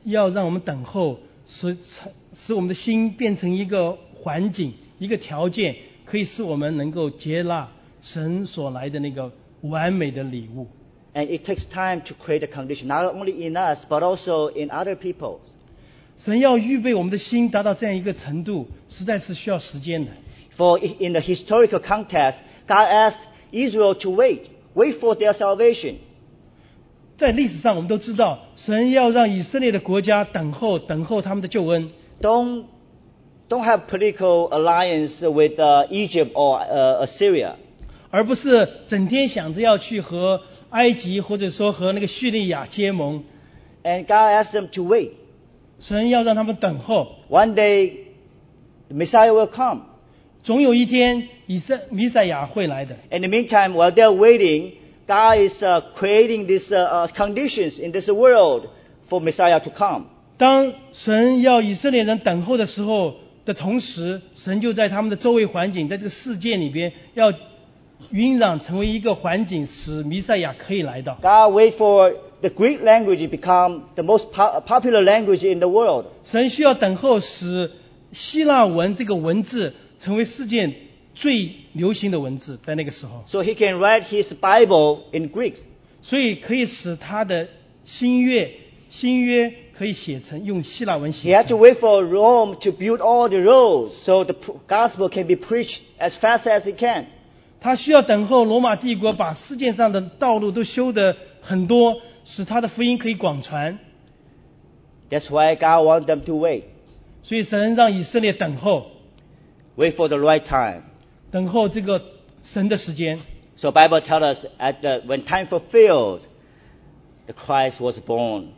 要让我们等候，使使我们的心变成一个环境，一个条件，可以使我们能够接纳神所来的那个完美的礼物。 And it takes time to create a condition, not only in us, but also in other people. 神要预备我们的心达到这样一个程度，实在是需要时间的。 For in the historical context, God asked Israel to wait, wait for their salvation. 在历史上我们都知道，神要让以色列的国家等候，等候他们的救恩。 Don't, don't have political alliance with uh, Egypt or uh, Assyria. 而不是整天想着要去和埃及或者说和那个叙利亚结盟。 And God asked them to wait. 神要让他们等候。 One day, the Messiah will come. 总有一天以色弥赛亚会来的。 In the meantime, while they're waiting, God is uh, creating these uh, uh, conditions in this world for Messiah to come. 当神要以色列人等候的时候的同时，神就在他们的周围环境，在这个世界里边要晕染成为一个环境，使弥赛亚可以来到。 God wait for the Greek language to become the most po- popular language in the world. 神需要等候，使希腊文这个文字成为世界最流行的文字，在那个时候。 So he can write his Bible in Greek. 所以可以使他的新约新约可以写成用希腊文 He 写 had to 成。 wait for Rome to build all the roads so the p- gospel can be preached as fast as it can. 他需要等候罗马帝国把世界上的道路都修得很多，使他的福音可以广传。 That's why God wants them to wait. 所以神让以色列等候， Wait for the right time. 等候这个神的时间。 So Bible tells us at the, when time fulfilled, the Christ was born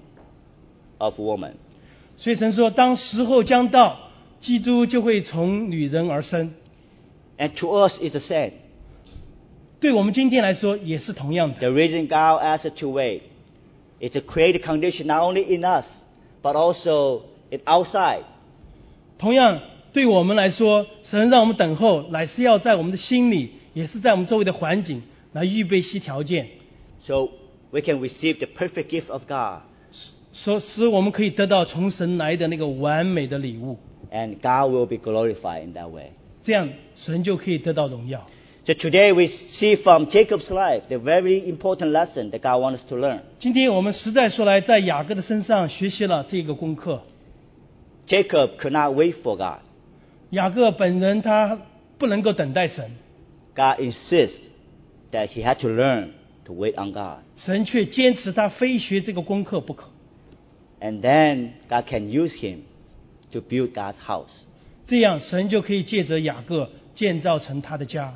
of woman. 所以神说，当时候将到，基督就会从女人而生。 And to us it's the same. 对我们今天来说也是同样的。 The reason God asked us to wait is to create a condition not only in us, but also in outside. 同样对我们来说，神让我们等候，乃是要在我们的心里，也是在我们周围的环境来预备些条件， So we can receive the perfect gift of God. 说使我们可以得到从神来的那个完美的礼物， And God will be glorified in that way. 这样神就可以得到荣耀。 So today we see from Jacob's life the very important lesson that God wants us to learn. 今天我们实在说来，在雅各的身上学习了这个功课。 Jacob could not wait for God. 雅各本人他不能够等待神， God insists that he had to learn to wait on God. 神却坚持他非学这个功课不可。 And then God can use him to build God's house. 这样神就可以借着雅各建造成他的家。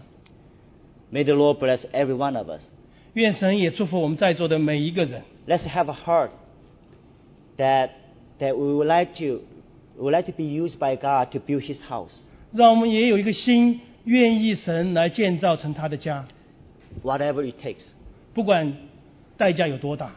May the Lord bless every one of us. 愿神也祝福我们在座的每一个人。 Let's have a heart that, that we would like to, we would like to be used by God to build his house. 让我们也有一个心，愿意神来建造成他的家， Whatever it takes. 不管代价有多大，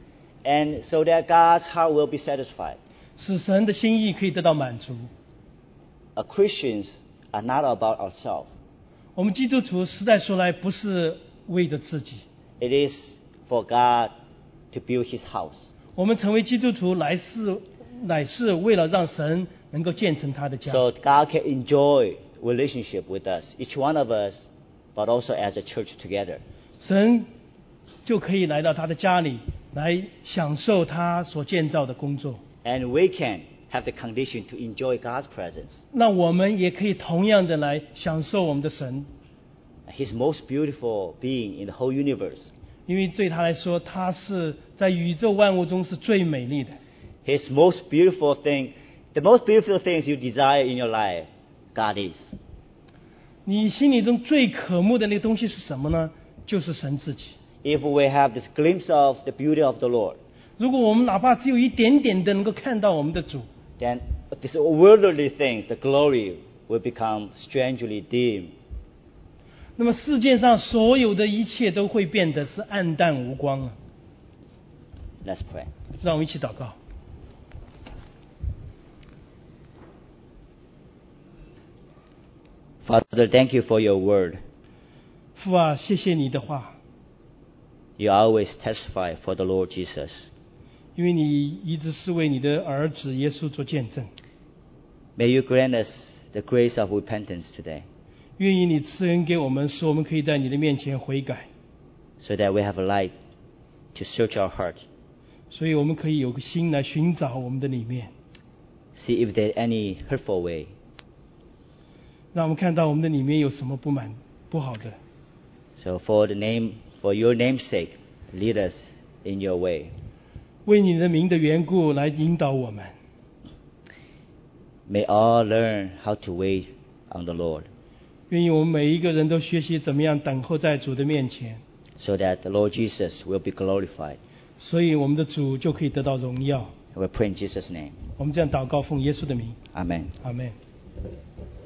And so that God's heart will be satisfied. 使神的心意可以得到满足。 Uh, Christians are not about ourselves. 我们基督徒实在说来，不是为着自己， It is for God to build his house. 我们成为基督徒来是乃是为了让神能够建成他的家， So God can enjoy relationship with us, each one of us, but also as a church together. 神就可以来到他的家里，来享受他所建造的工作。 And we can have the condition to enjoy God's presence. 那我们也可以同样的来享受我们的神， He's most beautiful being in the whole universe. 因为对他来说，他是在宇宙万物中是最美丽的。 His most beautiful thing, the most beautiful things you desire in your life, God is. 你心里中最渴慕的那个东西是什么呢？就是神自己。 If we have this glimpse of the beauty of the Lord, 如果我们哪怕只有一点点的能够看到我们的主， then these worldly things, the glory, will become strangely dim. 那么世界上所有的一切都会变得是暗淡无光了。 Let's pray. 让我们一起祷告。 Father, thank you for your word. 父啊，谢谢你的话， You always testify for the Lord Jesus. 因为你一直是为你的儿子耶稣做见证。 May you grant us the grace of repentance today, 愿意你赐恩给我们，使我们可以在你的面前悔改， so that we have a light to search our heart, 所以我们可以有个心来寻找我们的里面， see if there's any hurtful way, 让我们看到我们的里面有什么不满不好的。 so for the name, for your name's sake, lead us in your way. 为你的名的缘故来引导我们。 May all learn how to wait on the Lord, 愿意我们每一个人都学习怎么样等候在主的面前， so that the Lord Jesus will be glorified. 所以我们的主就可以得到荣耀。 We pray in Jesus' name. 我们这样祷告，奉耶稣的名， Amen. 阿们。